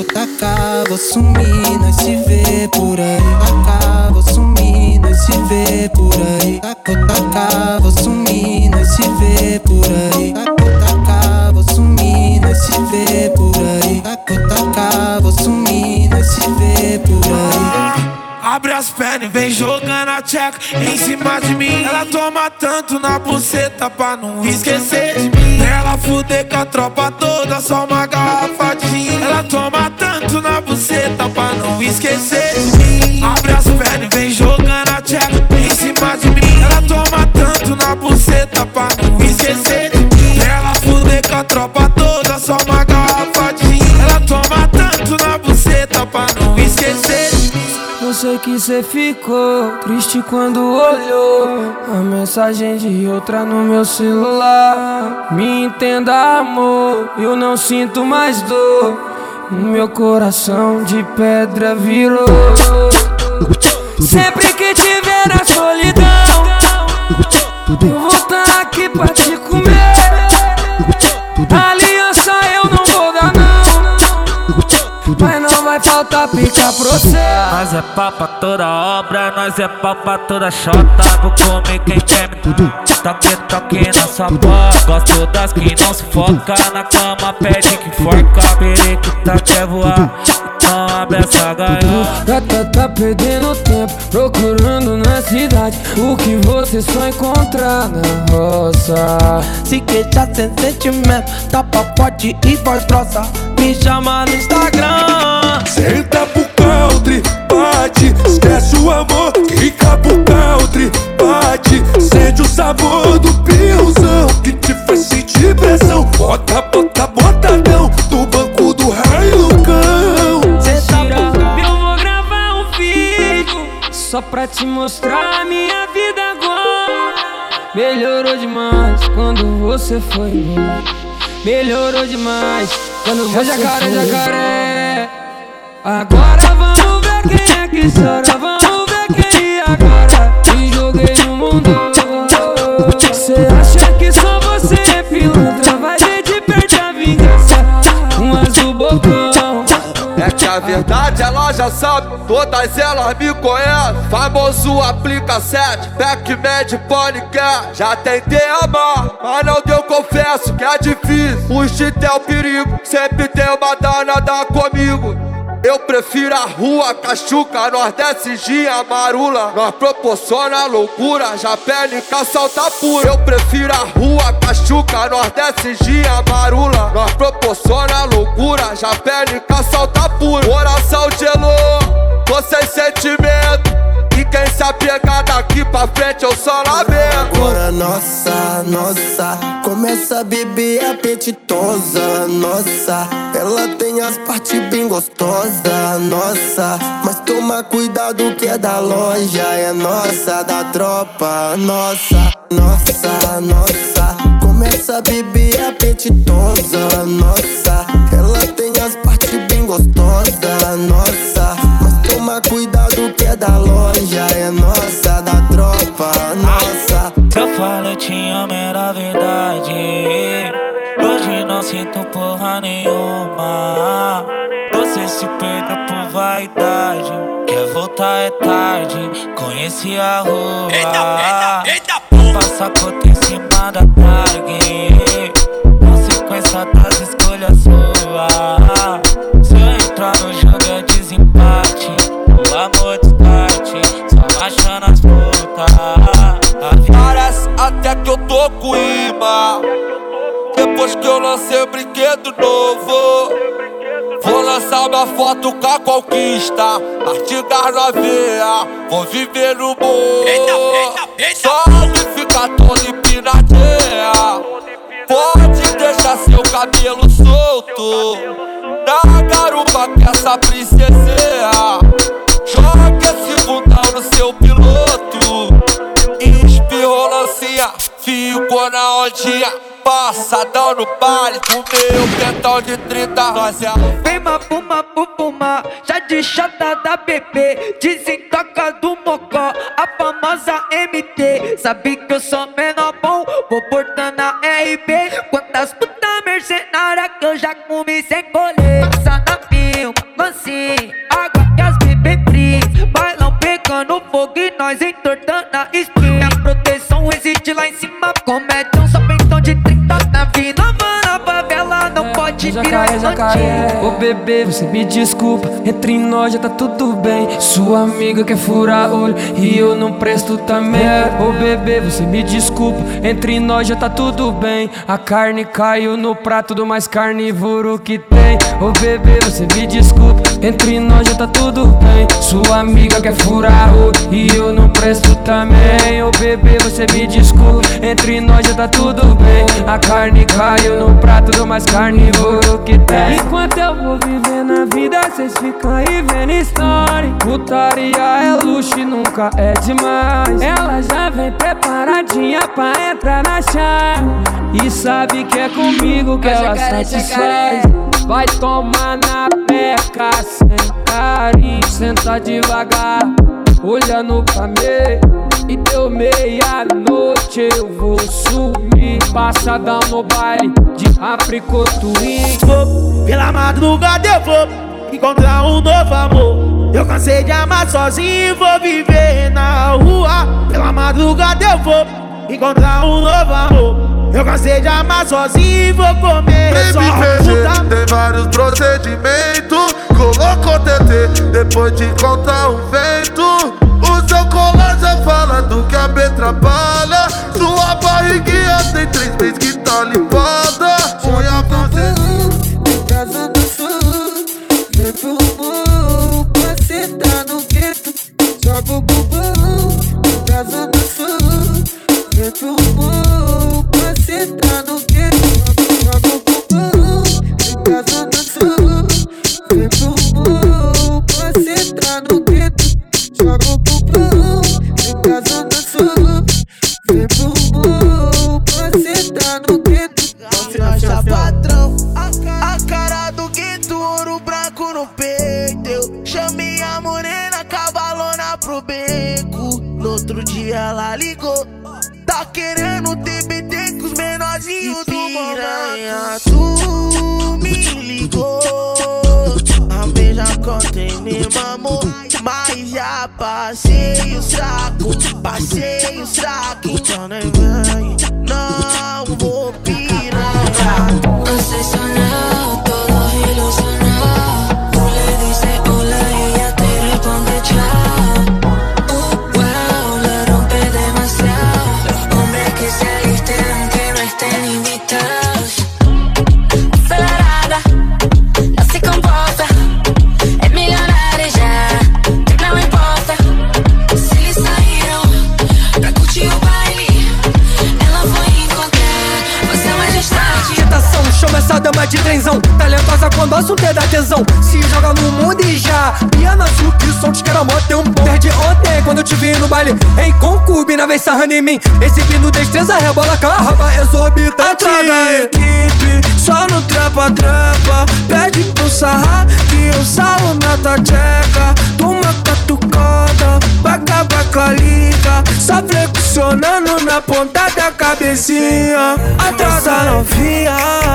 Vou tacar, vou sumir, nós se vê por aí. Tacar, vou sumir, nós se vê por aí. Vou tacar, vou sumir, nós se vê por aí. Vou tacar, vou sumir, nós se vê por aí. Vou tacar, vou sumir, nós se vê por aí. Abre as pernas e vem jogando a tcheca em cima de mim. Ela toma tanto na buceta pra não esquecer de mim. Ela fuder com a tropa toda, só uma garrafa de gin. Ela toma tanto na buceta pra não esquecer de mim. Abre as pernas e vem jogando a tcheca em cima de mim. Ela toma tanto na buceta pra não esquecer de mim. Ela fuder com a tropa toda, só uma garrafa de gin. Ela toma tanto na buceta pra não esquecer de mim. Eu sei que cê ficou triste quando olhou a mensagem de outra no meu celular. Me entenda, amor, eu não sinto mais dor. O meu coração de pedra virou. Sempre que tiver na solidão, eu vou tá aqui pra te comer. Aliança eu não vou dar não, mas não vai faltar pica pra você. Nós é pau pra toda obra, nós é pau pra toda chota. Vou comer quem quer me toque na sua boca. Gosto das que não se foca, na cama pede que forca. Periquita quer voar, então abre essa gaiola. Tá perdendo tempo, procurando na cidade o que você só encontrar na roça. Se queixa sem sentimento, tapa forte e voz grossa, me chama no Instagram. Senta pro country, bate, esquece o amor, fica pro country, bate. Sente o sabor do pilzão que te faz sentir pressão. Bota, bota, botadão no banco do raio cão. Eu vou gravar um vídeo só pra te mostrar a minha vida agora. Melhorou demais quando você foi embora. Melhorou demais quando você foi jacaré. Agora vamos ver quem é que chora, vamos ver quem agora. Te joguei no mundo. Cê acha que só você é pilantra, vai ver de perto a vingança. Um azul bocão. É que a verdade ela já sabe, todas elas me conhecem. Famoso aplica 7, Pac-Man Ponycat. Já tentei amar, mas não deu, confesso que é difícil. Fugir é o perigo, sempre tem uma danada comigo. Eu prefiro a rua, Cachuca, nós desce dia marula. Nós proporciona loucura, já pele com salta pura. Eu prefiro a rua, Cachuca, nós desce dia marula. Nós proporciona loucura, já pele com salta pura. Coração gelou, tô sem sentimento. E quem se apegar daqui pra frente eu só lamento. Agora nossa, nossa, começa a beber apetitosa. Nossa, ela tem as partes bem gostosas. Nossa, mas toma cuidado que é da loja. É nossa, da tropa. Nossa, nossa, nossa, começa a beber apetitosa. Nossa, ela tem as partes bem gostosas. Nossa, mas toma cuidado que é da loja. É nossa, da tropa. Nossa. Eu falo eu te amo, era verdade. Hoje não sinto porra nenhuma. Você se perdeu por vaidade. Quer voltar é tarde, conheci a rua. Passa conta em cima da tag, consequência das escolhas suas. Se eu entrar no jogo é desempate, o amor descarte, só achando as frutas. Parece até que eu tô com imã, depois que eu lancei o brinquedo novo. Vou lançar uma foto com a conquista, artigas na veia, vou viver no morro. Só que fica todo empinadinha, pode deixar seu cabelo solto na garupa que essa princesinha. Joga esse bundão no seu piloto, espirrou lancinha, ficou na ondinha. Passadão no baile, fumei o pentão de 30. Nós é Vem mapuma, pupuma, já de chata da bebê, desentoca do mocó, a famosa MT. Sabe que eu sou menor bom, vou portando a RB. Quantas puta mercenária que eu já comi sem colher. Passa na pinho, da esquina. Proteção resiste lá em cima. Comédia só peitão de 30 na vida. Na favela não pode virar jacaré. Ô bebê, você me desculpa, entre nós já tá tudo bem. Sua amiga quer furar olho e eu não presto também. Ô bebê, você me desculpa, entre nós já tá tudo bem. A carne caiu no prato do mais carnívoro que tem. Ô bebê, você me desculpa, entre nós já tá tudo bem. Sua amiga quer furar olho e eu não presto também. Ô bebê, você me desculpa, entre nós já tá tudo bem. A carne caiu no prato do mais carnívoro que tem. Enquanto eu vou vivendo a vida, cês ficam aí vendo história. Putaria é luxo e nunca é demais. Ela já vem preparadinha pra entrar na chave e sabe que é comigo que ela satisfaz. Vai tomar na peca sem carinho. Senta devagar, olhando pra mim. E deu meia-noite, eu vou sumir. Passadão no baile de Africo Twin. Vou pela madrugada, eu vou encontrar um novo amor. Eu cansei de amar sozinho, vou viver na rua. Pela madrugada eu vou encontrar um novo amor. Eu cansei de amar sozinho, vou comer só puta. Tem vários procedimentos, colocou TT depois de contar o vento. O seu colar já fala do que a B trabalha. Sua barriguinha tem 3 meses que tá limpada. Unha pra Casa do sul, vem pro morro, você tá no gueto. Joga o bumbum, casa do sul, vem pro morro, você tá no gueto. Joga o bumbum, casa do sul, vem pro morro, você tá no gueto. Joga o bumbum, casa do sul, vem pro morro, você tá no gueto. Confiança, patrão. A cara do gueto, ouro branco no peito. Eu chamei a morena, cavalona pro beco. No outro dia ela ligou, tá querendo TBT com os menorzinhos do momento. Tu me ligou, a beija contém me mamou, mas já passei o saco, então nem vem, não vou pirar. Obsesionado, todo ilusionado. Tú le dices hola y ella te responde chao. Wow, le rompe demasiado. Los hombres que se alisten aunque no estén invitados. Acelerada, no se comporta. Es millonaria ya, no me importa. Se eles saíram pra curtir o baile, ela foi encontrar Vossa Majestade. Agitação, chama essa dama de trenzão. Talentosa quando o assunto é da tesão. Se joga no mundo e já piano azul, que o som te quer mó tempo. Desde ontem quando eu te vi no baile, em concubina vem sarrando em mim. Exibindo destreza, rebola com a raba exorbitante. Da equipe, só no trampa. Pede pro sarrar que eu sarro na tua tcheca. Toma catucada, baca liga. Só flexionando na ponta da cabecinha. Atrás da novinha,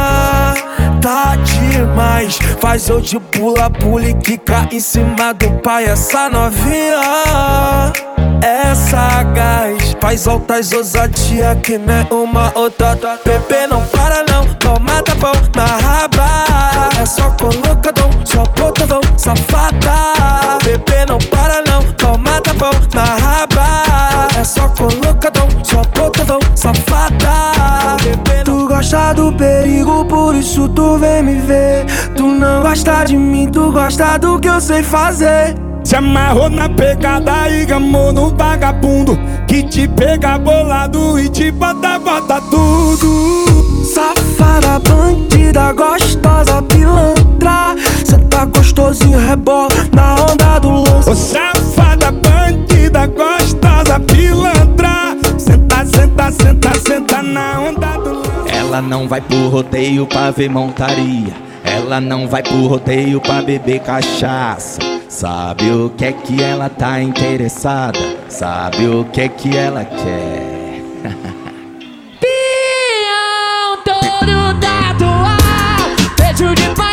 tá demais. Faz eu de pula e quica em cima do pai. Essa novinha é sagaz, faz altas ousadia que nem uma outra. Bebê não para não, toma tapão na raba. É só colocadão, só botadão, safada. Bebê não para não, toma tapão na raba. É só colocadão, só botadão, safada. Bebê, tu gosta do perigo, por isso tu vem me ver. Tu não gosta de mim, tu gosta do que eu sei fazer. Se amarrou na pegada e gamou no vagabundo, que te pega bolado e te bota tudo. Safada, bandida, gostosa, pilantra. Cê tá gostosinho, rebola na onda do lance. Ô safada, bandida, gostosa, pilantra. Senta na onda do lance. Ela não vai pro rodeio pra ver montaria. Ela não vai pro rodeio pra beber cachaça. Sabe o que é que ela tá interessada? Sabe o que é que ela quer? Pião todo tatuado, peito de pau.